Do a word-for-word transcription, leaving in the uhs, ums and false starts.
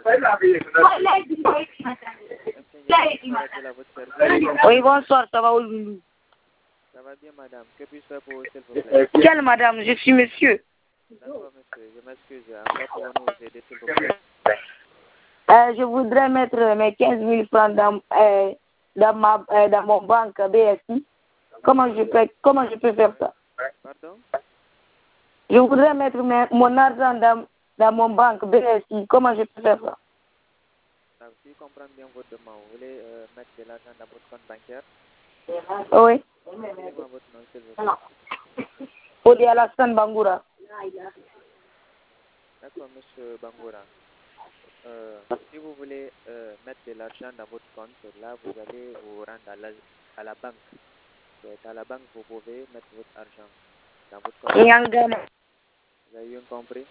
Oui, bonsoir, ça va aujourd'hui? Ça va bien, madame. Que puis-je faire pour vous, s'il vous plaît? Quelle madame? Je suis monsieur. D'accord, monsieur. Je m'excuse. En quoi pouvons-nous vous aider, s'il vous plaît? Euh, je voudrais mettre mes quinze mille francs dans, euh, dans, ma, euh, dans mon banque B S I. Comment je peux, comment je peux faire ça? Pardon? Je voudrais mettre mes, mon argent dans, dans mon banque B S I. Comment je peux faire ça? Donc, si je comprends bien votre demande, vous voulez euh, mettre de l'argent dans votre compte bancaire? Oui. Donnez-moi votre nom, s'il vous plaît. Odi Alassane Bangoura. D'accord, monsieur Bangoura. Euh, si vous voulez euh, mettre de l'argent dans votre compte, là, vous allez vous rendre à la, à la banque. C'est à la banque que vous pouvez mettre votre argent dans votre compte. Yangama. Vous avez bien compris?